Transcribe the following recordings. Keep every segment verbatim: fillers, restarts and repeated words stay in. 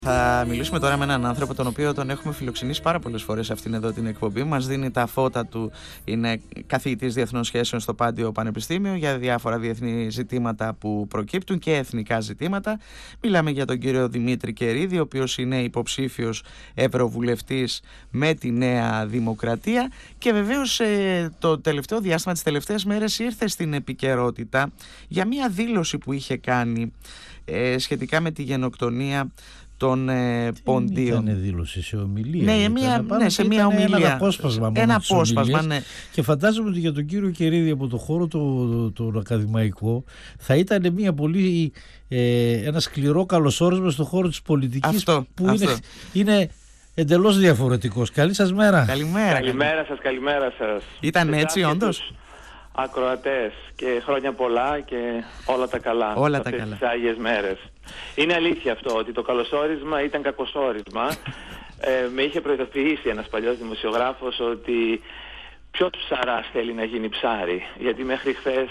Θα μιλήσουμε τώρα με έναν άνθρωπο τον οποίο τον έχουμε φιλοξενήσει πάρα πολλές φορές σε αυτήν εδώ την εκπομπή. Μας δίνει τα φώτα του, είναι καθηγητής διεθνών σχέσεων στο Πάντιο Πανεπιστήμιο για διάφορα διεθνή ζητήματα που προκύπτουν και εθνικά ζητήματα. Μιλάμε για τον κύριο Δημήτρη Κερίδη, ο οποίος είναι υποψήφιος ευρωβουλευτής με τη Νέα Δημοκρατία και βεβαίως ε, το τελευταίο διάστημα, τις τελευταίες μέρες ήρθε στην επικαιρότητα για μια δήλωση που είχε κάνει ε, σχετικά με τη γενοκτονία των ε, ποντίων. Ήταν δήλωση σε ομιλία. Ναι, μια, ναι σε μια ομιλία. Ένα απόσπασμα. Ένα απόσπασμα, ναι. Και φαντάζομαι ότι για τον κύριο Κερίδη από το χώρο το, το, το ακαδημαϊκό θα ήταν μια πολύ, ε, ένα σκληρό καλωσόρισμα στον χώρο της πολιτικής αυτό, που αυτό. είναι, είναι εντελώς διαφορετικός. Καλή σας μέρα. Καλημέρα. Καλημέρα σας, καλημέρα σας. Ήταν έτσι όντως? Ακροατές και χρόνια πολλά και όλα τα καλά. Όλα τα αυτές καλά. τις Άγιες μέρες. Είναι αλήθεια αυτό ότι το καλωσόρισμα ήταν κακοσόρισμα. ε, με είχε προειδοποιήσει ένας παλιός δημοσιογράφος ότι ποιος ψαράς θέλει να γίνει ψάρι, γιατί μέχρι χθες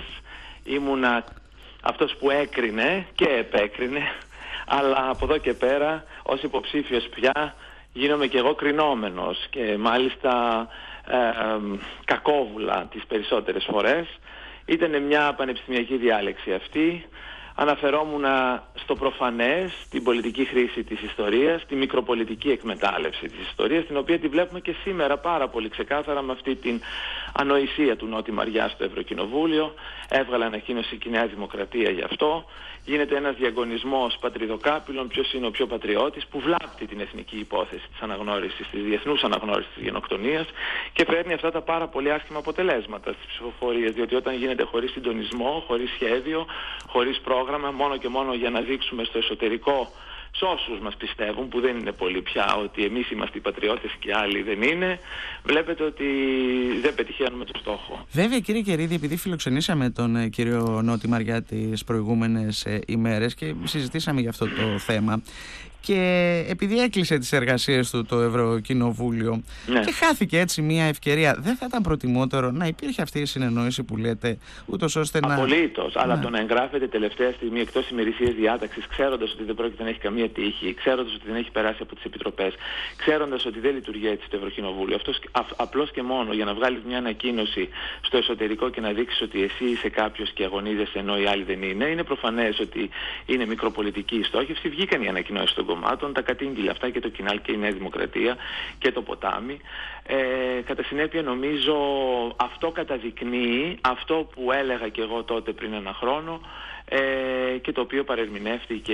ήμουνα αυτός που έκρινε και επέκρινε, αλλά από εδώ και πέρα ως υποψήφιος πια γίνομαι και εγώ κρινόμενος και μάλιστα ε, ε, κακόβουλα τις περισσότερες φορές. Ήταν μια πανεπιστημιακή διάλεξη αυτή. Αναφερόμουν στο προφανές, την πολιτική χρήση της ιστορίας, τη μικροπολιτική εκμετάλλευση της ιστορίας, την οποία τη βλέπουμε και σήμερα πάρα πολύ ξεκάθαρα με αυτή την ανοησία του Νότι Μαριά στο Ευρωκοινοβούλιο. Έβγαλε ανακοίνωση η Νέα Δημοκρατία γι' αυτό. Γίνεται ένας διαγωνισμός πατριδοκάπηλων, ποιος είναι ο πιο πατριώτης, που βλάπτει την εθνική υπόθεση της αναγνώρισης, της διεθνούς αναγνώρισης της γενοκτονίας και φέρνει αυτά τα πάρα πολύ άσχημα αποτελέσματα στις ψηφοφορίες. Διότι όταν γίνεται χωρίς συντονισμό, χωρίς σχέδιο, χωρίς πρόγραμμα, μόνο και μόνο για να δείξουμε στο εσωτερικό σε όσους μας πιστεύουν, που δεν είναι πολύ πια, ότι εμείς είμαστε οι πατριώτες και άλλοι δεν είναι, βλέπετε ότι δεν πετυχαίνουμε το στόχο. Βέβαια, κύριε Κερίδη, επειδή φιλοξενήσαμε τον ε, κύριο Νότι Μαριά τις προηγούμενες ε, ημέρες και συζητήσαμε για αυτό το θέμα, και επειδή έκλεισε τις εργασίες του το Ευρωκοινοβούλιο, ναι, και χάθηκε έτσι μια ευκαιρία, δεν θα ήταν προτιμότερο να υπήρχε αυτή η συνεννόηση που λέτε, ούτως ώστε να... Απολύτως, αλλά ναι. το να εγγράφεται τελευταία στιγμή εκτός ημερησίας διάταξης, ξέροντας ότι δεν πρόκειται να έχει καμία τύχη, ξέροντας ότι δεν έχει περάσει από τις επιτροπές, ξέροντας ότι δεν λειτουργεί έτσι το Ευρωκοινοβούλιο, αυτός, α, απλώς και μόνο για να βγάλεις μια ανακοίνωση στο εσωτερικό και να δείξεις ότι εσύ είσαι κάποιος και αγωνίζεσαι ενώ οι άλλοι δεν είναι, είναι προφανές ότι είναι μικροπολιτική η στόχευση. Βγήκαν οι ανακοινώσεις των κομμάτων, τα κατήγγειλε αυτά και το Κινάλ και η Νέα Δημοκρατία και το Ποτάμι. Ε, κατά συνέπεια νομίζω αυτό καταδεικνύει αυτό που έλεγα και εγώ τότε πριν ένα χρόνο ε, και το οποίο παρερμηνεύτηκε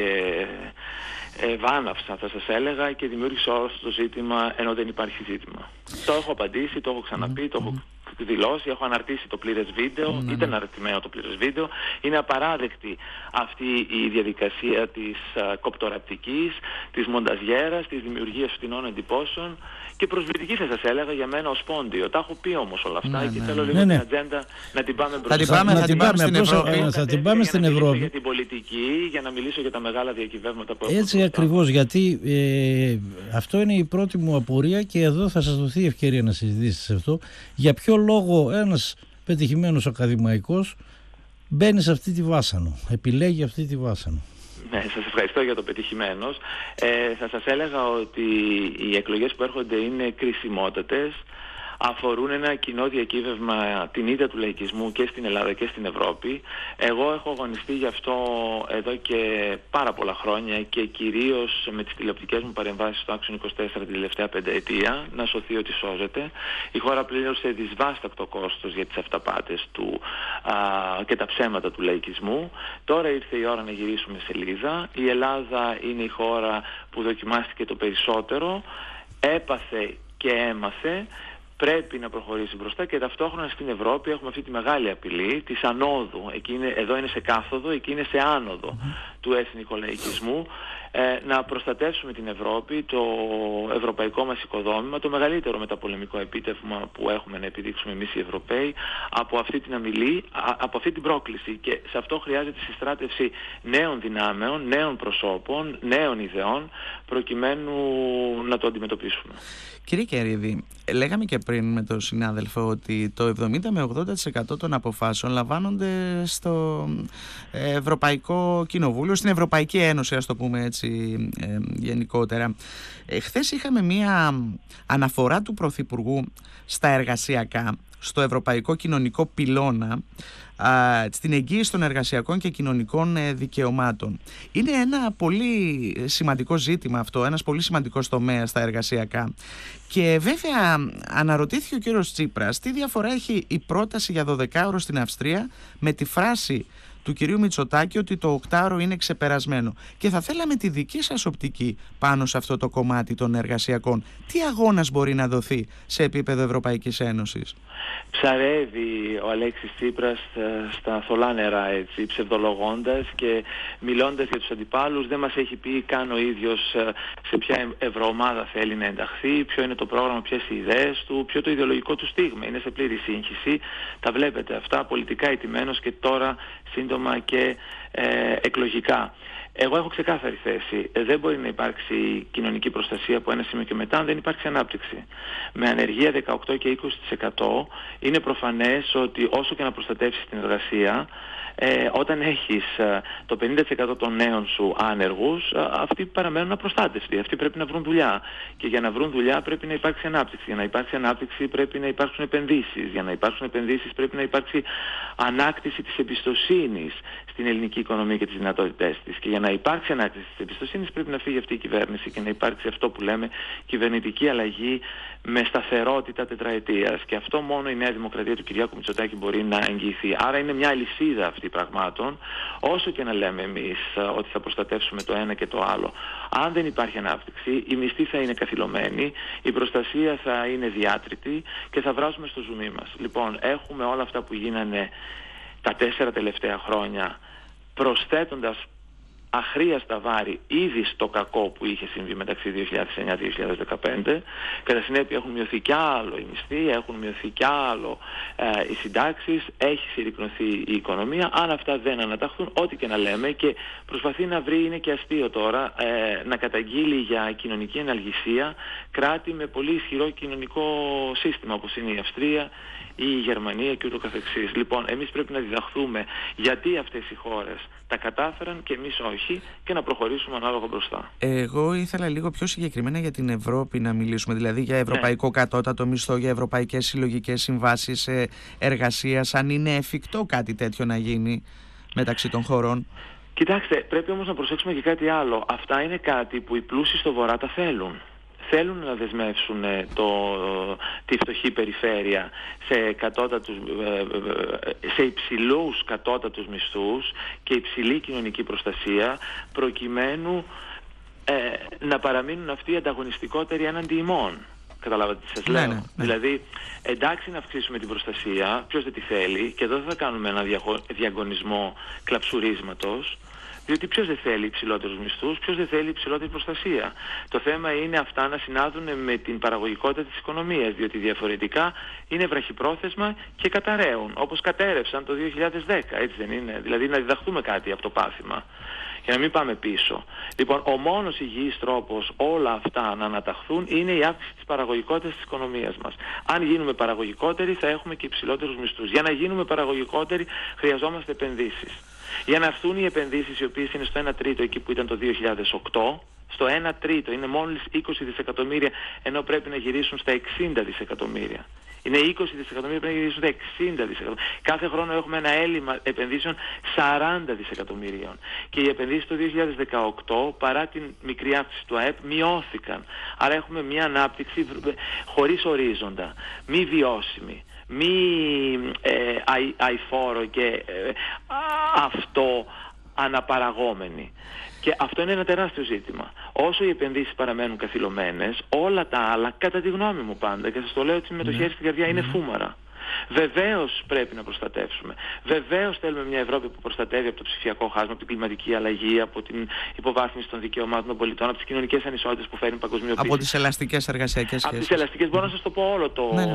ε, βάναυσα θα σας έλεγα και δημιούργησε όλο το ζήτημα ενώ δεν υπάρχει ζήτημα. Το έχω απαντήσει, το έχω ξαναπεί, το έχω δηλώσει, έχω αναρτήσει το πλήρες βίντεο, mm-hmm. ήταν αναρτημένο το πλήρες βίντεο. Είναι απαράδεκτη αυτή η διαδικασία της α, κοπτοραπτικής, της μονταζιέρας, της δημιουργίας φτηνών εντυπώσεων και προσβλητική θα σας έλεγα για μένα ως πόντιο. Τα έχω πει όμως όλα αυτά ναι, και ναι, θέλω λίγο ναι, ναι. την ατζέντα να την πάμε μπροστά. Θα την πάμε, θα την πάμε στην Ευρώπη. Θα την πάμε στην Ευρώπη. Για την πολιτική, για να μιλήσω για τα μεγάλα διακυβεύματα που έχουμε. Έτσι ακριβώς, γιατί ε, αυτό είναι η πρώτη μου απορία και εδώ θα σας δοθεί η ευκαιρία να συζητήσετε αυτό. Για ποιο λόγο ένας πετυχημένος ακαδημαϊκός μπαίνει σε αυτή τη βάσανο, επιλέγει αυτή τη βάσανο? Ναι, σας ευχαριστώ για το πετυχημένος. Ε, θα σας έλεγα ότι οι εκλογές που έρχονται είναι κρισιμότατες. Αφορούν ένα κοινό διακύβευμα, την ίδια του λαϊκισμού και στην Ελλάδα και στην Ευρώπη. Εγώ έχω αγωνιστεί γι' αυτό εδώ και πάρα πολλά χρόνια και κυρίως με τις τηλεοπτικές μου παρεμβάσεις στο Άξιον είκοσι τέσσερα την τελευταία πενταετία να σωθεί ότι σώζεται. Η χώρα πλήρωσε δυσβάστακτο κόστος για τις αυταπάτες του α, και τα ψέματα του λαϊκισμού. Τώρα ήρθε η ώρα να γυρίσουμε σελίδα. Η Ελλάδα είναι η χώρα που δοκιμάστηκε το περισσότερο, έπαθε και έμαθε. Πρέπει να προχωρήσει μπροστά και ταυτόχρονα στην Ευρώπη έχουμε αυτή τη μεγάλη απειλή της ανόδου. Εκεί είναι, εδώ είναι σε κάθοδο, εκεί είναι σε άνοδο mm-hmm. του εθνικολαϊκισμού. Ε, να προστατεύσουμε την Ευρώπη, το ευρωπαϊκό μας οικοδόμημα, το μεγαλύτερο μεταπολεμικό επίτευγμα που έχουμε να επιδείξουμε εμείς οι Ευρωπαίοι, από αυτή την αμυλή, α, από αυτή την πρόκληση. Και σε αυτό χρειάζεται συστράτευση νέων δυνάμεων, νέων προσώπων, νέων ιδεών, προκειμένου να το αντιμετωπίσουμε. Κύριε Κερίδη, λέγαμε και πριν με τον συνάδελφο ότι το εβδομήντα με ογδόντα τοις εκατό των αποφάσεων λαμβάνονται στο Ευρωπαϊκό Κοινοβούλιο, στην Ευρωπαϊκή Ένωση, ας το πούμε έτσι ε, γενικότερα. Ε, χθες είχαμε μία αναφορά του Πρωθυπουργού στα εργασιακά, στο Ευρωπαϊκό Κοινωνικό Πυλώνα, στην εγγύηση των εργασιακών και κοινωνικών δικαιωμάτων. Είναι ένα πολύ σημαντικό ζήτημα αυτό, ένας πολύ σημαντικός τομέας στα εργασιακά. Και βέβαια αναρωτήθηκε ο κύριος Τσίπρας τι διαφορά έχει η πρόταση για δωδεκάωρο στην Αυστρία με τη φράση του κυρίου Μητσοτάκη ότι το οκτάωρο είναι ξεπερασμένο. Και θα θέλαμε τη δική σας οπτική πάνω σε αυτό το κομμάτι των εργασιακών. Τι αγώνας μπορεί να δοθεί σε επίπεδο Ευρωπαϊκής Ένωσης? Ψαρεύει ο Αλέξης Τσίπρας στα θολά νερά, έτσι, ψευδολογώντας και μιλώντας για τους αντιπάλους. Δεν μας έχει πει καν ο ίδιος σε ποια ευρωομάδα θέλει να ενταχθεί, ποιο είναι το πρόγραμμα, ποιες οι ιδέες του, ποιο το ιδεολογικό του στίγμα. Είναι σε πλήρη σύγχυση. Τα βλέπετε αυτά, πολιτικά ηττημένος και τώρα σύντομα και ε, εκλογικά. Εγώ έχω ξεκάθαρη θέση. Ε, δεν μπορεί να υπάρξει κοινωνική προστασία από ένα σημείο και μετά αν δεν υπάρξει ανάπτυξη. Με ανεργία δεκαοκτώ και είκοσι τοις εκατό είναι προφανές ότι όσο και να προστατεύσεις την εργασία, ε, όταν έχεις ε, το πενήντα τοις εκατό των νέων σου άνεργους, ε, αυτοί παραμένουν απροστάτευτοι. Αυτοί πρέπει να βρουν δουλειά. Και για να βρουν δουλειά πρέπει να υπάρξει ανάπτυξη. Για να υπάρξει ανάπτυξη πρέπει να υπάρξουν επενδύσεις. Για να υπάρξουν επενδύσεις πρέπει να υπάρξει ανάκτηση της εμπιστοσύνης στην ελληνική οικονομία και τις δυνατότητές της. Και για να υπάρξει ανάκτηση της εμπιστοσύνης πρέπει να φύγει αυτή η κυβέρνηση και να υπάρξει αυτό που λέμε κυβερνητική αλλαγή με σταθερότητα τετραετίας. Και αυτό μόνο η Νέα Δημοκρατία του Κυριάκου Μητσοτάκη μπορεί να εγγυηθεί. Άρα είναι μια αλυσίδα αυτή πραγμάτων, όσο και να λέμε εμείς ότι θα προστατεύσουμε το ένα και το άλλο. Αν δεν υπάρχει ανάπτυξη, η μισθή θα είναι καθυλωμένη, η προστασία θα είναι διάτρητη και θα βράσουμε στο ζουμί μας. Λοιπόν, έχουμε όλα αυτά που γίνανε τα τέσσερα τελευταία χρόνια, προσθέτοντας αχρίαστα βάρη ήδη στο κακό που είχε συμβεί μεταξύ δύο χιλιάδες εννιά και δύο χιλιάδες δεκαπέντε. Κατά συνέπεια έχουν μειωθεί κι άλλο οι μισθοί, έχουν μειωθεί κι άλλο ε, οι συντάξεις, έχει συρρικνωθεί η οικονομία. Αν αυτά δεν αναταχθούν, ό,τι και να λέμε, και προσπαθεί να βρει, είναι και αστείο τώρα, ε, να καταγγείλει για κοινωνική εναλγησία κράτη με πολύ ισχυρό κοινωνικό σύστημα όπως είναι η Αυστρία ή η Γερμανία και ούτω καθεξής. Λοιπόν, εμείς πρέπει να διδαχθούμε γιατί αυτές οι χώρες τα κατάφεραν και εμείς όχι και να προχωρήσουμε ανάλογα μπροστά. Εγώ ήθελα λίγο πιο συγκεκριμένα για την Ευρώπη να μιλήσουμε, δηλαδή για ευρωπαϊκό ναι. κατώτατο μισθό, για ευρωπαϊκές συλλογικές συμβάσεις εργασίας, αν είναι εφικτό κάτι τέτοιο να γίνει μεταξύ των χωρών. Κοιτάξτε, πρέπει όμως να προσέξουμε και κάτι άλλο. Αυτά είναι κάτι που οι πλούσιοι στο βορρά τα θέλουν. Θέλουν να δεσμεύσουν το, τη φτωχή περιφέρεια σε, κατώτατους, σε υψηλούς κατώτατους μισθούς και υψηλή κοινωνική προστασία, προκειμένου ε, να παραμείνουν αυτοί οι ανταγωνιστικότεροι έναντι ημών. Καταλάβατε τι σας λέω? Ναι, ναι, ναι. Δηλαδή, εντάξει να αυξήσουμε την προστασία, ποιος δεν τη θέλει, και εδώ δεν θα κάνουμε ένα διαγωνισμό κλαψουρίσματος. Διότι ποιος δεν θέλει υψηλότερους μισθούς, ποιος δεν θέλει υψηλότερη προστασία. Το θέμα είναι αυτά να συνάδουν με την παραγωγικότητα της οικονομίας, διότι διαφορετικά είναι βραχυπρόθεσμα και καταραίουν, όπως κατέρευσαν το δύο χιλιάδες δέκα, έτσι δεν είναι? Δηλαδή να διδαχθούμε κάτι από το πάθημα, για να μην πάμε πίσω. Λοιπόν, ο μόνος υγιής τρόπος όλα αυτά να αναταχθούν είναι η αύξηση της παραγωγικότητας της οικονομίας μας. Αν γίνουμε παραγωγικότεροι θα έχουμε και υψηλότερους μισθούς. Για να γίνουμε παραγωγικότεροι χρειαζόμαστε επενδύσεις. Για να έρθουν οι επενδύσεις οι οποίες είναι στο ένα τρίτο εκεί που ήταν το δύο χιλιάδες οκτώ, στο ένα τρίτο είναι μόλις είκοσι δισεκατομμύρια, ενώ πρέπει να γυρίσουν στα εξήντα δισεκατομμύρια. Είναι είκοσι δισεκατομμύρια, πρέπει να γυρίσουν στα εξήντα δισεκατομμύρια. Κάθε χρόνο έχουμε ένα έλλειμμα επενδύσεων σαράντα δισεκατομμυρίων. Και οι επενδύσεις το δύο χιλιάδες δεκαοκτώ, παρά την μικρή αύξηση του ΑΕΠ, μειώθηκαν. Άρα έχουμε μια ανάπτυξη χωρίς ορίζοντα, μη βιώσιμη, μη ε, αϊ, αηφόρο και ε, αυτό αναπαραγόμενη. Και αυτό είναι ένα τεράστιο ζήτημα. Όσο οι επενδύσεις παραμένουν καθυλωμένες, όλα τα άλλα, κατά τη γνώμη μου πάντα, και σας το λέω έτσι με το χέρι στην καρδιά, είναι φούμαρα. Βεβαίως πρέπει να προστατεύσουμε. Βεβαίως θέλουμε μια Ευρώπη που προστατεύει από το ψηφιακό χάσμα, από την κλιματική αλλαγή, από την υποβάθμιση των δικαιωμάτων των πολιτών, από τις κοινωνικές ανισότητες που φέρνει παγκοσμιοποίηση. Από τις ελαστικές εργασιακές σχέσεις. Από τις ελαστικές, μπορώ να σας το πω όλο το, ναι, ναι.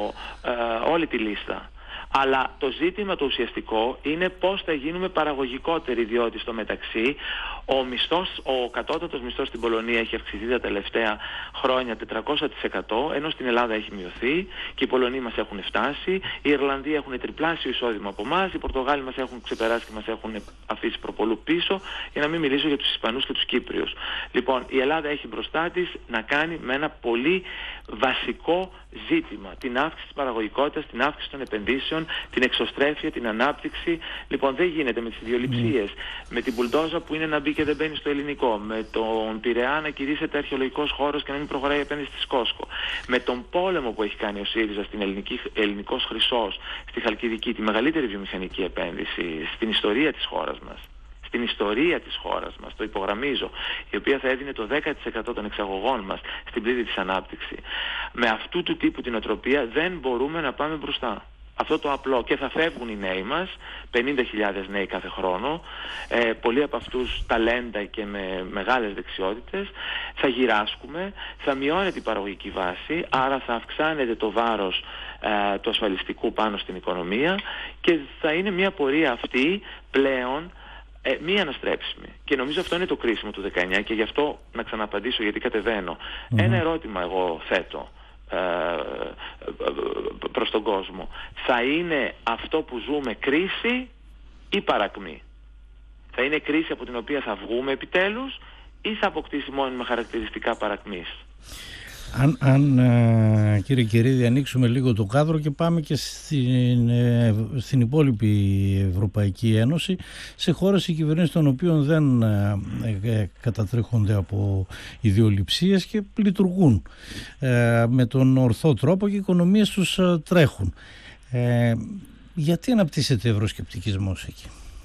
Ε, όλη τη λίστα. Αλλά το ζήτημα το ουσιαστικό είναι πώς θα γίνουμε παραγωγικότεροι, διότι στο μεταξύ Ο μισθός, ο κατώτατος μισθός στην Πολωνία έχει αυξηθεί τα τελευταία χρόνια τετρακόσια τοις εκατό, ενώ στην Ελλάδα έχει μειωθεί και οι Πολωνοί μας έχουν φτάσει, οι Ιρλανδοί έχουν τριπλάσιο εισόδημα από εμάς, οι Πορτογάλοι μας έχουν ξεπεράσει και μας έχουν αφήσει προπολού πίσω, για να μην μιλήσω για τους Ισπανούς και τους Κύπριους. Λοιπόν, η Ελλάδα έχει μπροστά της να κάνει με ένα πολύ βασικό ζήτημα, την αύξηση της παραγωγικότητας, την αύξηση των επενδύσεων, την εξωστρέφεια, την ανάπτυξη. Λοιπόν, δεν γίνεται με τις ιδιοληψίες, mm. με την μπουλντόζα που είναι να μπει και δεν μπαίνει στο ελληνικό, με τον Πειραιά να κηρύσσεται αρχαιολογικός χώρος και να μην προχωράει η επένδυση της Κόσκο, με τον πόλεμο που έχει κάνει ο ΣΥΡΙΖΑ στην ελληνική, ελληνικός χρυσός, στη Χαλκιδική, τη μεγαλύτερη βιομηχανική επένδυση στην ιστορία της χώρας μας. Στην ιστορία της χώρας μας, το υπογραμμίζω, η οποία θα έδινε το δέκα τοις εκατό των εξαγωγών μας στην πλήρη της ανάπτυξη. Με αυτού του τύπου την οτροπία δεν μπορούμε να πάμε μπροστά. Αυτό το απλό, και θα φεύγουν οι νέοι μας, πενήντα χιλιάδες νέοι κάθε χρόνο, ε, πολλοί από αυτούς ταλέντα και με μεγάλες δεξιότητες, θα γυράσκουμε, θα μειώνεται η παραγωγική βάση, άρα θα αυξάνεται το βάρος ε, του ασφαλιστικού πάνω στην οικονομία και θα είναι μια πορεία αυτή πλέον Ε, μη αναστρέψιμη. Και νομίζω αυτό είναι το κρίσιμο του δεκαεννιά και γι' αυτό να ξαναπαντήσω, γιατί κατεβαίνω. Mm-hmm. Ένα ερώτημα εγώ θέτω ε, προς τον κόσμο. Θα είναι αυτό που ζούμε κρίση ή παρακμή? Θα είναι κρίση από την οποία θα βγούμε επιτέλους ή θα αποκτήσει μόνιμα χαρακτηριστικά παρακμής? Αν, αν ε, κύριε Κυρίδη, ανοίξουμε λίγο το κάδρο και πάμε και στην, ε, στην υπόλοιπη Ευρωπαϊκή Ένωση, σε χώρες οι κυβερνήσεις των οποίων δεν ε, ε, κατατρέχονται από ιδιοληψίες και λειτουργούν ε, με τον ορθό τρόπο και οι οικονομίες τους ε, τρέχουν. Ε, γιατί αναπτύσσεται ευρωσκεπτικισμός εκεί?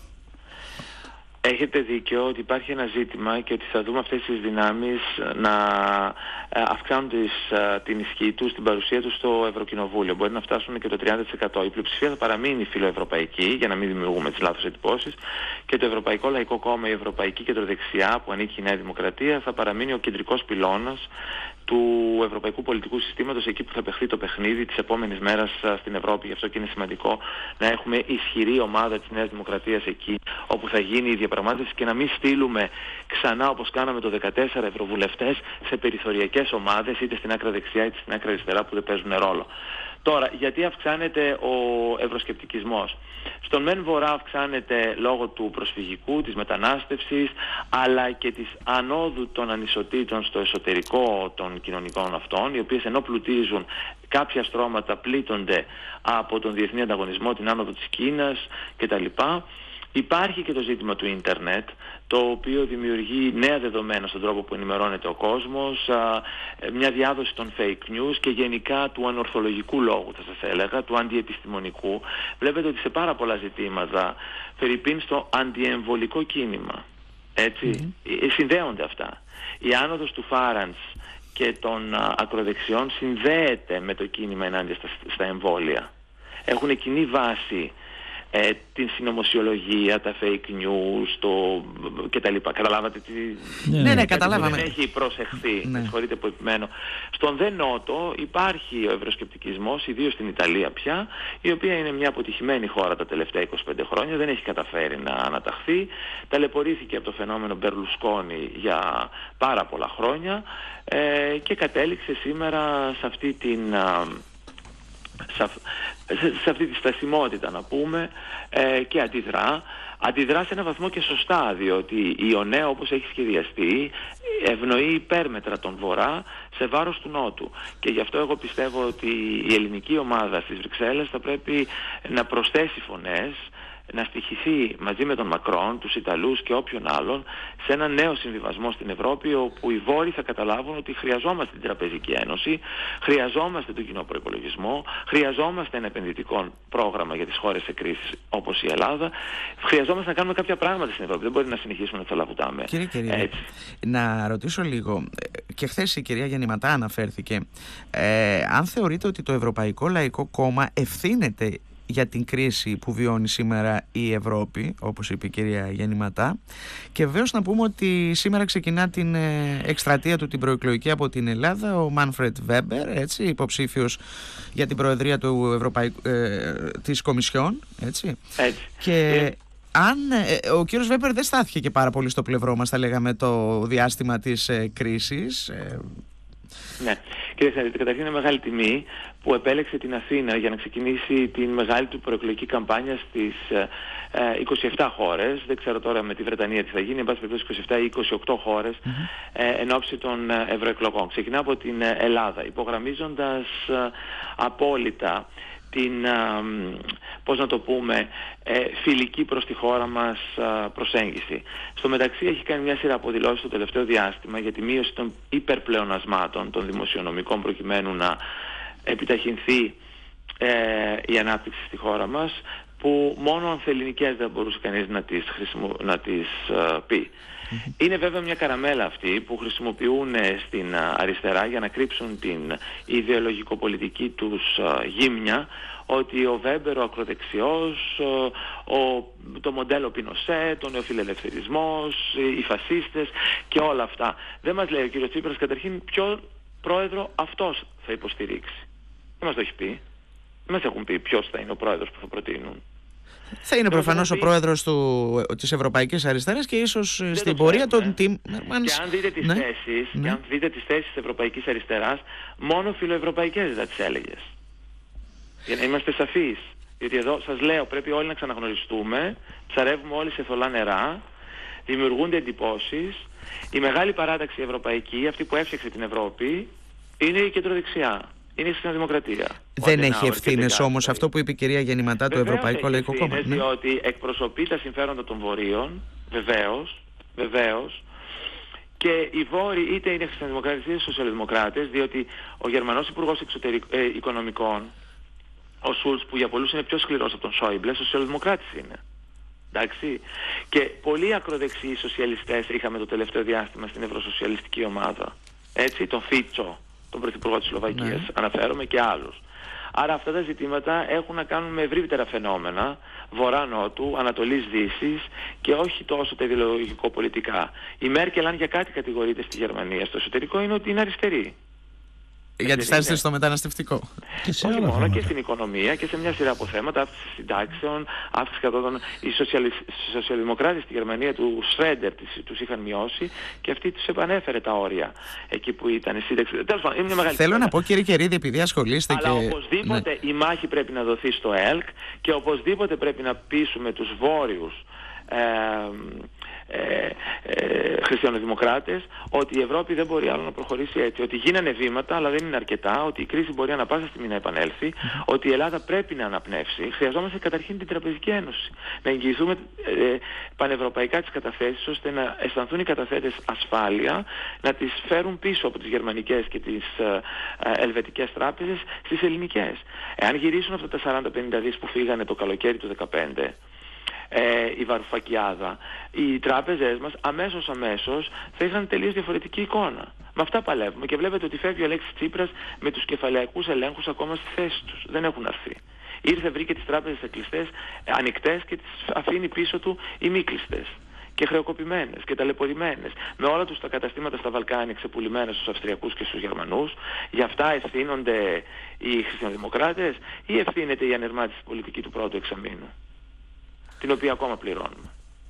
Έχετε δίκιο ότι υπάρχει ένα ζήτημα και ότι θα δούμε αυτές τις δυνάμεις να αυξάνουν τις, την ισχύ τους, την παρουσία τους στο Ευρωκοινοβούλιο. Μπορεί να φτάσουν και το τριάντα τοις εκατό. Η πλειοψηφία θα παραμείνει φιλοευρωπαϊκή, για να μην δημιουργούμε τις λάθος εντυπώσεις, και το Ευρωπαϊκό Λαϊκό Κόμμα, η Ευρωπαϊκή Κεντροδεξιά, που ανήκει η Νέα Δημοκρατία, θα παραμείνει ο κεντρικός πυλώνας του ευρωπαϊκού πολιτικού συστήματος, εκεί που θα παιχθεί το παιχνίδι της επόμενης μέρας στην Ευρώπη. Γι' αυτό και είναι σημαντικό να έχουμε ισχυρή ομάδα της Νέας Δημοκρατίας εκεί, όπου θα γίνει η διαπραγμάτευση, και να μην στείλουμε ξανά, όπως κάναμε το δεκατέσσερα, ευρωβουλευτές σε περιθωριακές ομάδες, είτε στην άκρα δεξιά είτε στην άκρα αριστερά, που δεν παίζουν ρόλο. Τώρα, γιατί αυξάνεται ο ευρωσκεπτικισμός? Στον μεν βορρά αυξάνεται λόγω του προσφυγικού, της μετανάστευσης, αλλά και της ανόδου των ανισοτήτων στο εσωτερικό των κοινωνικών αυτών, οι οποίες ενώ πλουτίζουν, κάποια στρώματα πλήττονται από τον διεθνή ανταγωνισμό, την άνοδο της Κίνας κτλ. Υπάρχει και το ζήτημα του ίντερνετ, το οποίο δημιουργεί νέα δεδομένα στον τρόπο που ενημερώνεται ο κόσμος, μια διάδοση των fake news και γενικά του ανορθολογικού λόγου, θα σας έλεγα, του αντιεπιστημονικού. Βλέπετε ότι σε πάρα πολλά ζητήματα, φερειπίν στο αντιεμβολικό κίνημα, έτσι, mm-hmm. συνδέονται αυτά. Η άνοδος του Φάραντς και των ακροδεξιών συνδέεται με το κίνημα ενάντια στα, στα εμβόλια. Έχουν κοινή βάση Ε, την συνωμοσιολογία, τα fake news, το κτλ. Καταλάβατε τι... Ναι, ναι, ναι, καταλάβαμε. Δεν έχει προσεχθεί, ναι. με συγχωρείτε που επιμένω. Στον δε νότο υπάρχει ο ευρωσκεπτικισμός, ιδίως στην Ιταλία πια, η οποία είναι μια αποτυχημένη χώρα τα τελευταία είκοσι πέντε χρόνια, δεν έχει καταφέρει να αναταχθεί, ταλαιπωρήθηκε από το φαινόμενο Μπερλουσκόνη για πάρα πολλά χρόνια ε, και κατέληξε σήμερα σε αυτή την... Α, σε αυτή τη στασιμότητα, να πούμε, ε, και αντιδρά αντιδρά σε ένα βαθμό και σωστά, διότι η ΟΝΕ, όπως έχει σχεδιαστεί, ευνοεί υπέρμετρα τον Βορρά σε βάρος του Νότου, και γι' αυτό εγώ πιστεύω ότι η ελληνική ομάδα στις Βρυξέλλες θα πρέπει να προσθέσει φωνές, να στοιχηθεί μαζί με τον Μακρόν, τους Ιταλούς και όποιον άλλον σε ένα νέο συμβιβασμό στην Ευρώπη, όπου οι Βόρειοι θα καταλάβουν ότι χρειαζόμαστε την Τραπεζική Ένωση, χρειαζόμαστε τον κοινό προϋπολογισμό, χρειαζόμαστε ένα επενδυτικό πρόγραμμα για τις χώρες σε κρίση όπως η Ελλάδα, χρειαζόμαστε να κάνουμε κάποια πράγματα στην Ευρώπη. Δεν μπορεί να συνεχίσουμε να θαλαβουτάμε. Κύριε Κυρίδη, να ρωτήσω λίγο, και χθες η κυρία Γεννηματά αναφέρθηκε, ε, αν θεωρείτε ότι το Ευρωπαϊκό Λαϊκό Κόμμα ευθύνεται για την κρίση που βιώνει σήμερα η Ευρώπη, όπως είπε η κυρία Γεννηματά, και βεβαίως να πούμε ότι σήμερα ξεκινά την εκστρατεία του την προεκλογική από την Ελλάδα ο Μάνφρετ Βέμπερ, έτσι, υποψήφιος για την προεδρία του Ευρωπαϊκού, ε, της Κομισιόν, έτσι. έτσι. Και... αν ε, ο κύριος Βέμπερ δεν στάθηκε και πάρα πολύ στο πλευρό μας, θα λέγαμε, το διάστημα της ε, κρίσης. Ε... Ναι, κύριε Σαντήτη, καταρχήν είναι μεγάλη τιμή που επέλεξε την Αθήνα για να ξεκινήσει την μεγάλη του προεκλογική καμπάνια στις ε, είκοσι επτά χώρες. Δεν ξέρω τώρα με τη Βρετανία τι θα γίνει, εν πάση περιπτώσει είκοσι επτά ή είκοσι οκτώ χώρες mm-hmm. ε, εν ώψη των ευρωεκλογών. Ξεκινά από την Ελλάδα, υπογραμμίζοντας ε, απόλυτα την, α, πώς να το πούμε, ε, φιλική προς τη χώρα μας α, προσέγγιση. Στο μεταξύ έχει κάνει μια σειρά από δηλώσεις το τελευταίο διάστημα για τη μείωση των υπερπλεονασμάτων των δημοσιονομικών προκειμένου να επιταχυνθεί ε, η ανάπτυξη στη χώρα μας, που μόνο ανθελληνικές δεν μπορούσε κανείς να τις, χρησιμο... να τις α, πει. Mm-hmm. Είναι βέβαια μια καραμέλα αυτή που χρησιμοποιούν στην αριστερά για να κρύψουν την ιδεολογικοπολιτική τους α, γύμνια, ότι ο Βέμπερ, ο ακροδεξιός, ο, ο, το μοντέλο Πινοσέ, ο νεοφιλελευθερισμός, οι φασίστες και όλα αυτά. Δεν μας λέει ο κύριος Τσίπρας καταρχήν ποιο πρόεδρο αυτός θα υποστηρίξει. Δεν μας το έχει πει. Δεν μας έχουν πει ποιος θα είναι ο πρόεδρος που θα προτείνουν. Θα είναι προφανώς ο πρόεδρος του, της Ευρωπαϊκής Αριστεράς και ίσως δεν στην πορεία των Τιμ Μέρμανς. Και αν δείτε τις, ναι, θέσεις, ναι. Και αν δείτε τις θέσεις της Ευρωπαϊκής Αριστεράς, μόνο φιλοευρωπαϊκές θα τις έλεγες. Για να είμαστε σαφείς. Γιατί εδώ σας λέω, πρέπει όλοι να ξαναγνωριστούμε, ψαρεύουμε όλοι σε θολά νερά, δημιουργούνται εντυπώσεις. Η μεγάλη παράταξη ευρωπαϊκή, αυτή που έφτιαξε την Ευρώπη, είναι η κεντροδεξιά. Είναι η Χριστιανοδημοκρατία. Δεν έχει ευθύνες όμως αυτό που είπε η κυρία Γεννηματά του Ευρωπαϊκού Λαϊκού Κόμμα. Ναι. Διότι εκπροσωπεί τα συμφέροντα των Βορείων, βεβαίως, βεβαίως, και οι Βόρειοι είτε είναι Χριστιανοδημοκράτες είτε Σοσιαλδημοκράτες, διότι ο Γερμανός Υπουργός Εξωτερικ... ε, Οικονομικών, ο Σούλτς, που για πολλούς είναι πιο σκληρός από τον Σόιμπλε, Σοσιαλδημοκράτης είναι. Εντάξει. Και πολλοί ακροδεξιοί σοσιαλιστές είχαμε το τελευταίο διάστημα στην Ευρωσοσιαλιστική ομάδα. Έτσι, τον Φίτσο, τον Πρωθυπουργό της Σλοβακίας, ναι. Αναφέρομαι, και άλλους. Άρα αυτά τα ζητήματα έχουν να κάνουν με ευρύτερα φαινόμενα, βορρά-νότου, Ανατολής-Δύσης, και όχι τόσο τα ιδεολογικο-πολιτικά. Η Μέρκελ, αν για κάτι κατηγορείται στη Γερμανία στο εσωτερικό, είναι ότι είναι αριστερή. Για τη στάση της στο μεταναστευτικό. Και σε όχι όλα μόνο, θέματα. και στην οικονομία και σε μια σειρά από θέματα, αύξηση συντάξεων, αύξηση κατώτατων. Οι σοσιαλδημοκράτες στη Γερμανία του Σρέντερ τους είχαν μειώσει και αυτοί τους επανέφερε τα όρια εκεί που ήταν η σύνταξη. Τέλος πάντων, είναι μια μεγάλη. Θέλω πέρα. να πω, κύριε Κερίδη, επειδή ασχολείστε. Αλλά και... οπωσδήποτε ναι. η μάχη πρέπει να δοθεί στο ΕΛΚ και οπωσδήποτε πρέπει να πείσουμε τους βόρειους ε, ε, ε, χριστιανοδημοκράτες ότι η Ευρώπη δεν μπορεί άλλο να προχωρήσει έτσι, ότι γίνανε βήματα αλλά δεν είναι αρκετά, ότι η κρίση μπορεί ανα πάσα στιγμή να επανέλθει, mm-hmm. ότι η Ελλάδα πρέπει να αναπνεύσει. Χρειαζόμαστε καταρχήν την Τραπεζική Ένωση, να εγγυηθούμε ε, πανευρωπαϊκά τις καταθέσεις, ώστε να αισθανθούν οι καταθέτες ασφάλεια, να τις φέρουν πίσω από τις γερμανικές και τις ε, ε, ελβετικές τράπεζες στις ελληνικές. Εάν γυρίσουν αυτά τα σαράντα πενήντα δις που φύγανε το καλοκαίρι του δεκαπέντε, Ε, η βαρουφακιάδα, οι τράπεζες μας αμέσως αμέσως θα είχαν τελείως διαφορετική εικόνα. Με αυτά παλεύουμε και βλέπετε ότι φεύγει ο Αλέξης Τσίπρας με τους κεφαλαιακούς ελέγχους ακόμα στη θέση τους. Δεν έχουν αρθεί. Ήρθε, βρήκε τις τράπεζες κλειστές, ανοιχτές, και τις αφήνει πίσω του ημίκλειστες και χρεοκοπημένες και ταλαιπωρημένες, με όλα τους τα καταστήματα στα Βαλκάνια ξεπουλημένα στους Αυστριακούς και στους Γερμανούς. Γι' αυτά ευθύνονται οι χριστιανοδημοκράτες ή ευθύνεται η ανερμάτιση πολιτική του πρώτου εξαμήνου, την οποία ακόμα πληρώνουμε.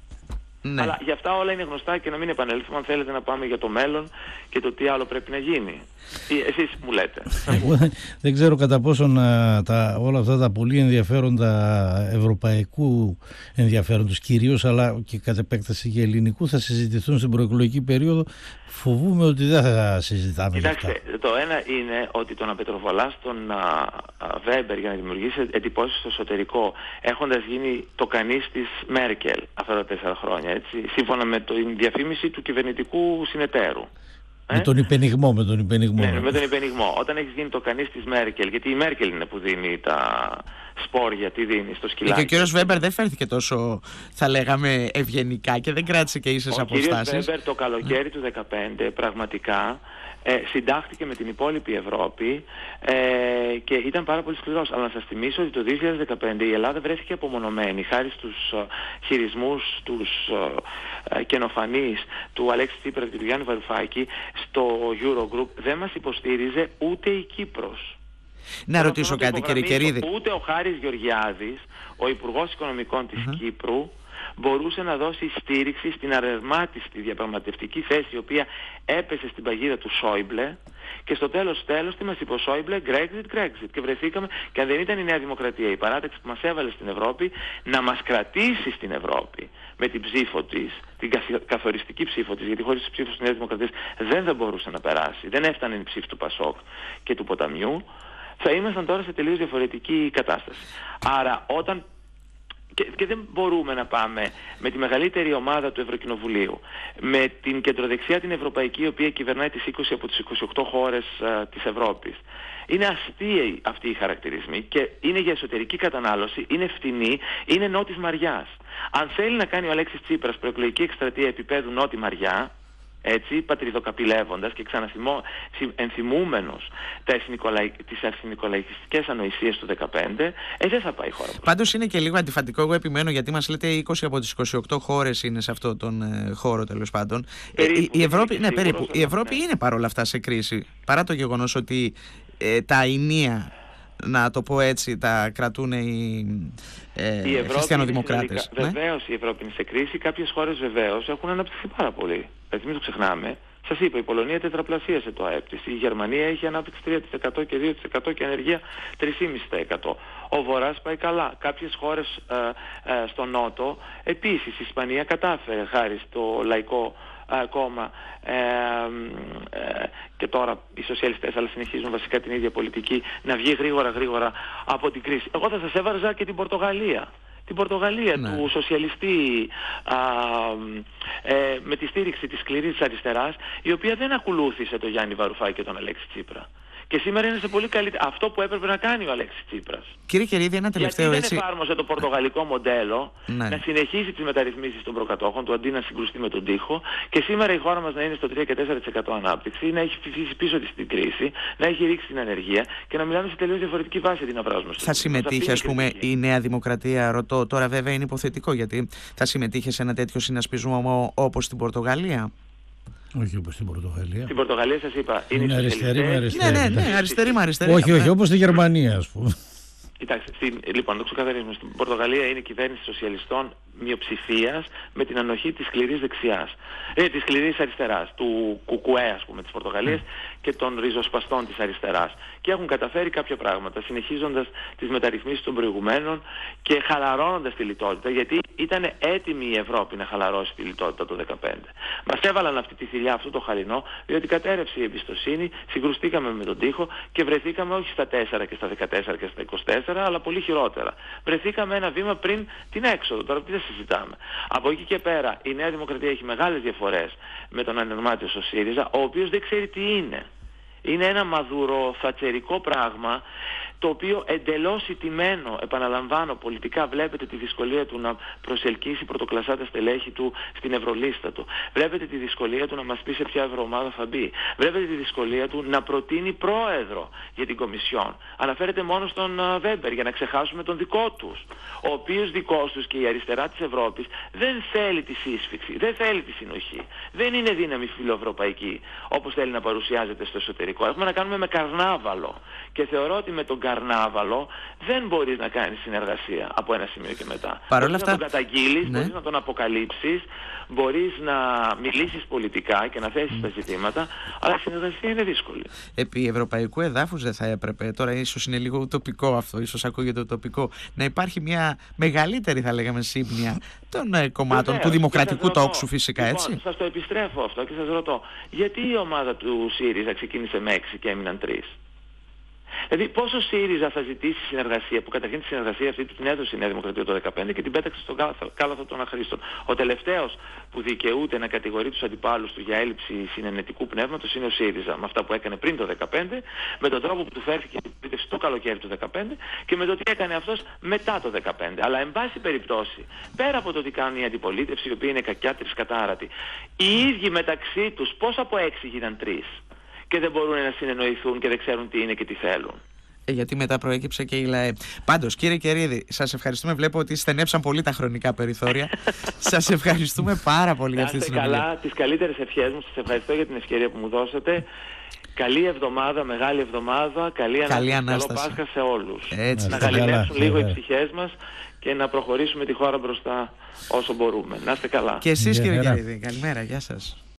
Ναι. Αλλά για αυτά όλα είναι γνωστά και να μην επανέλθουμε, αν θέλετε να πάμε για το μέλλον και το τι άλλο πρέπει να γίνει. Ή εσείς μου λέτε. Δεν ξέρω κατά πόσον τα, όλα αυτά τα πολύ ενδιαφέροντα ευρωπαϊκού ενδιαφέροντος κυρίως, αλλά και κατ' επέκταση και ελληνικού, θα συζητηθούν στην προεκλογική περίοδο. Φοβούμαι ότι δεν θα συζητάμε. Κοιτάξτε, το ένα είναι ότι το να πετροβολάς τον Βέμπερ για να δημιουργήσει εντυπώσεις στο εσωτερικό, έχοντας γίνει το κανείς της Μέρκελ αυτά τα τέσσερα χρόνια, έτσι, σύμφωνα με την διαφήμιση του κυβερνητικού συνεταίρου. Με ε? τον υπενιγμό, με τον υπενιγμό. Ναι, με τον υπενιγμό. Όταν έχεις γίνει το κανείς της Μέρκελ, γιατί η Μέρκελ είναι που δίνει τα σπόρια, τι δίνει στο σκυλάκι. Και ο κύριος Βέμπερ δεν φέρθηκε τόσο, θα λέγαμε, ευγενικά και δεν κράτησε και ίσες αποστάσεις. Ο κύριος Βέμπερ το καλοκαίρι του δεκαπέντε πραγματικά ε, συντάχθηκε με την υπόλοιπη Ευρώπη ε, και ήταν πάρα πολύ σκληρός. Αλλά να σας θυμίσω ότι το δύο χιλιάδες δεκαπέντε η Ελλάδα βρέθηκε απομονωμένη χάρη στους uh, χειρισμούς, τους uh, uh, καινοφανείς του Αλέξη Τσίπρα και του Γιάννη Βαρουφάκη στο Eurogroup. Δεν μας υποστήριζε ούτε η Κύπρος. Να ρωτήσω κάτι, κύριε Κερίδη. Ούτε ο Χάρης Γεωργιάδης, ο Υπουργός Οικονομικών της uh-huh. Κύπρου, μπορούσε να δώσει στήριξη στην αρερμάτιστη διαπραγματευτική θέση η οποία έπεσε στην παγίδα του Σόιμπλε, και στο τέλος τέλος τι μας είπε ο Σόιμπλε? Brexit, Brexit. Και βρεθήκαμε, και αν δεν ήταν η Νέα Δημοκρατία, η παράταξη που μας έβαλε στην Ευρώπη, να μας κρατήσει στην Ευρώπη με την ψήφο της, την καθοριστική ψήφο της, γιατί χωρίς τις ψήφους της Νέας Δημοκρατίας δεν θα μπορούσε να περάσει, δεν έφτανε η ψήφη του Πασόκ και του Ποταμιού, θα ήμασταν τώρα σε τελείως διαφορετική κατάσταση. Άρα όταν Και, και δεν μπορούμε να πάμε με τη μεγαλύτερη ομάδα του Ευρωκοινοβουλίου, με την κεντροδεξιά την ευρωπαϊκή, η οποία κυβερνάει τις είκοσι από τις είκοσι οκτώ χώρες α, της Ευρώπης. Είναι αστείοι αυτοί οι χαρακτηρισμοί και είναι για εσωτερική κατανάλωση, είναι φτηνή, είναι νότης Μαριάς. Αν θέλει να κάνει ο Αλέξης Τσίπρας προεκλογική εκστρατεία επίπεδου νότη Μαριά, έτσι, πατριδοκαπηλεύοντας και ξαναενθυμούμενος τις εθνικολαϊκιστικές ανοησίες του δεκαπέντε, ε, δεν θα πάει η χώρα. Πάντως είναι και λίγο αντιφατικό, εγώ επιμένω, γιατί μας λέτε είκοσι από τις είκοσι οκτώ χώρες είναι σε αυτόν τον ε, χώρο, τέλος πάντων. Περίπου, η, η Ευρώπη, ναι, περίπου. Η Ευρώπη ναι. είναι παρόλα αυτά σε κρίση, παρά το γεγονός ότι ε, τα αηνία, να το πω έτσι, τα κρατούν οι ε, χριστιανοδημοκράτες. Ναι? Βεβαίως η Ευρώπη είναι σε κρίση. Κάποιες χώρες βεβαίως έχουν αναπτυχθεί πάρα πολύ. Έτσι μην το ξεχνάμε. Σας είπα, η Πολωνία τετραπλασίασε το ΑΕΠ της. Η Γερμανία έχει ανάπτυξη τρία τοις εκατό και δύο τοις εκατό και ανεργία τρία κόμμα πέντε τοις εκατό. Ο Βορράς πάει καλά. Κάποιες χώρες ε, ε, στο Νότο επίσης. Η Ισπανία κατάφερε χάρη στο λαϊκό ε, κόμμα ε, ε, και τώρα οι σοσιαλιστές, αλλά συνεχίζουν βασικά την ίδια πολιτική, να βγει γρήγορα γρήγορα από την κρίση. Εγώ θα σας έβαζα και την Πορτογαλία. Την Πορτογαλία ναι. του σοσιαλιστή α, ε, με τη στήριξη της σκληρής αριστεράς, η οποία δεν ακολούθησε τον Γιάννη Βαρουφάκη και τον Αλέξη Τσίπρα. Και σήμερα είναι σε πολύ καλή... αυτό που έπρεπε να κάνει ο Αλέξης Τσίπρας. Κύριε Κερίδη, ένα τελευταίο γιατί έτσι... δεν εφάρμοσε το πορτογαλικό μοντέλο ναι. να συνεχίσει τις μεταρρυθμίσεις των προκατόχων του αντί να συγκρουστεί με τον τοίχο, και σήμερα η χώρα μας να είναι στο τρία και τέσσερα τοις εκατό ανάπτυξη, να έχει φυσήσει πίσω της την κρίση, να έχει ρίξει την ανεργία και να μιλάμε σε τελείως διαφορετική βάση αντί να βράζουμε στο. Θα συμμετείχε, ας πούμε, η Νέα Δημοκρατία, ρωτώ τώρα, βέβαια είναι υποθετικό, γιατί θα συμμετείχε σε ένα τέτοιο συνασπισμό όπως στην Πορτογαλία? Όχι όπως στην Πορτογαλία. Στην Πορτογαλία σας είπα, είναι, είναι αριστερή με αριστερή. Ναι, ναι, ναι, αριστερή με αριστερή. Όχι, όχι, όπως στη Γερμανία, ας πούμε. Κοιτάξτε, στην, λοιπόν, το ξεκαθαρίζουμε. Στην Πορτογαλία είναι κυβέρνηση σοσιαλιστών μειοψηφίας με την ανοχή της σκληρής δεξιάς, ε, της σκληρής αριστεράς, του κουκουέ, ας πούμε, της Πορτογαλίας mm. και των ριζοσπαστών της αριστεράς. Και έχουν καταφέρει κάποια πράγματα, συνεχίζοντας τις μεταρρυθμίσεις των προηγουμένων και χαλαρώνοντας τη λιτότητα, γιατί ήταν έτοιμη η Ευρώπη να χαλαρώσει τη λιτότητα το δεκαπέντε. Μας έβαλαν αυτή τη θηλιά, αυτό το χαλινό, διότι κατέρευσε η εμπιστοσύνη, συγκρουστήκαμε με τον τοίχο και βρεθήκαμε όχι στα τέσσερα και στα δεκατέσσερα και στα είκοσι τέσσερα, αλλά πολύ χειρότερα. Βρεθήκαμε ένα βήμα πριν την έξοδο. Τώρα τι δεν συζητάμε. Από εκεί και πέρα η Νέα Δημοκρατία έχει μεγάλες διαφορές με τον ανερμάτιο ΣΥΡΙΖΑ, ο οποίος δεν ξέρει τι είναι. Είναι ένα μαδουροθατσερικό πράγμα, το οποίο εντελώς ηττημένο, επαναλαμβάνω, πολιτικά βλέπετε τη δυσκολία του να προσελκύσει πρωτοκλασσάτα στελέχη του στην Ευρωλίστα του. Βλέπετε τη δυσκολία του να μας πει σε ποια ευρωομάδα θα μπει. Βλέπετε τη δυσκολία του να προτείνει πρόεδρο για την Κομισιόν. Αναφέρεται μόνο στον Βέμπερ, για να ξεχάσουμε τον δικό τους, ο οποίος δικός τους και η αριστερά της Ευρώπης δεν θέλει τη σύσφυξη, δεν θέλει τη συνοχή. Δεν είναι δύναμη φιλοευρωπαϊκή, όπως θέλει να παρουσιάζεται στο εσωτερικό. Έχουμε να κάνουμε με καρνάβαλο. Και θεωρώ ότι με τον καρνάβαλο δεν μπορείς να κάνεις συνεργασία από ένα σημείο και μετά. Μπορείς αυτά... να τον καταγγείλεις, ναι. μπορείς να τον αποκαλύψεις, μπορείς να μιλήσεις πολιτικά και να θέσεις mm. τα ζητήματα, αλλά η συνεργασία είναι δύσκολη. Επί ευρωπαϊκού εδάφους δεν θα έπρεπε, τώρα ίσως είναι λίγο ουτοπικό αυτό, ίσως ακούγεται ουτοπικό, να υπάρχει μια μεγαλύτερη, θα λέγαμε, σύμπνοια των ε, κομμάτων Βεβαίως, του δημοκρατικού τόξου φυσικά, λοιπόν, έτσι. Σας το επιστρέφω αυτό και σας ρωτώ, γιατί η ομάδα του ΣΥΡΙΖΑ ξεκίνησε με έξι και έμειναν τρεις? Δηλαδή, πόσο ΣΥΡΙΖΑ θα ζητήσει συνεργασία, που καταρχήν τη συνεργασία αυτή την έδωσε η Νέα Δημοκρατία το δύο χιλιάδες δεκαπέντε και την πέταξε στον κάλαθο των αχρήστων. Ο τελευταίος που δικαιούται να κατηγορεί τους αντιπάλους του για έλλειψη συνενετικού πνεύματος είναι ο ΣΥΡΙΖΑ. Με αυτά που έκανε πριν το δύο χιλιάδες δεκαπέντε, με τον τρόπο που του φέρθηκε η επίτευξη το καλοκαίρι του δύο χιλιάδες δεκαπέντε και με το τι έκανε αυτός μετά το δύο χιλιάδες δεκαπέντε. Αλλά, εν πάση περιπτώσει, πέρα από το τι κάνει η αντιπολίτευση, η οποία είναι κακιά τρισκατάρατη, οι ίδιοι μεταξύ τους πώς από έξι γίναν τρεις? Και δεν μπορούν να συνεννοηθούν και δεν ξέρουν τι είναι και τι θέλουν. Ε, γιατί μετά προέκυψε και η ΛΑΕ. Πάντως, κύριε Κερίδη, σας ευχαριστούμε. Βλέπω ότι στενέψαν πολύ τα χρονικά περιθώρια. Σας ευχαριστούμε πάρα πολύ για αυτή τη συνομιλία. Καλά, τις καλύτερες ευχές μου. Σας ευχαριστώ για την ευκαιρία που μου δώσατε. Καλή εβδομάδα, μεγάλη εβδομάδα, καλή, καλή ανάσταση, ανάσταση. καλό Πάσχα σε όλους. Έτσι, να καλά, γαληνεύσουν λίγο καλά. οι ψυχές μας και να προχωρήσουμε τη χώρα μπροστά όσο μπορούμε. Να είστε καλά. Και εσείς, Γεια κύριε χαρά. Γερίδη, καλημέρα, γεια σας.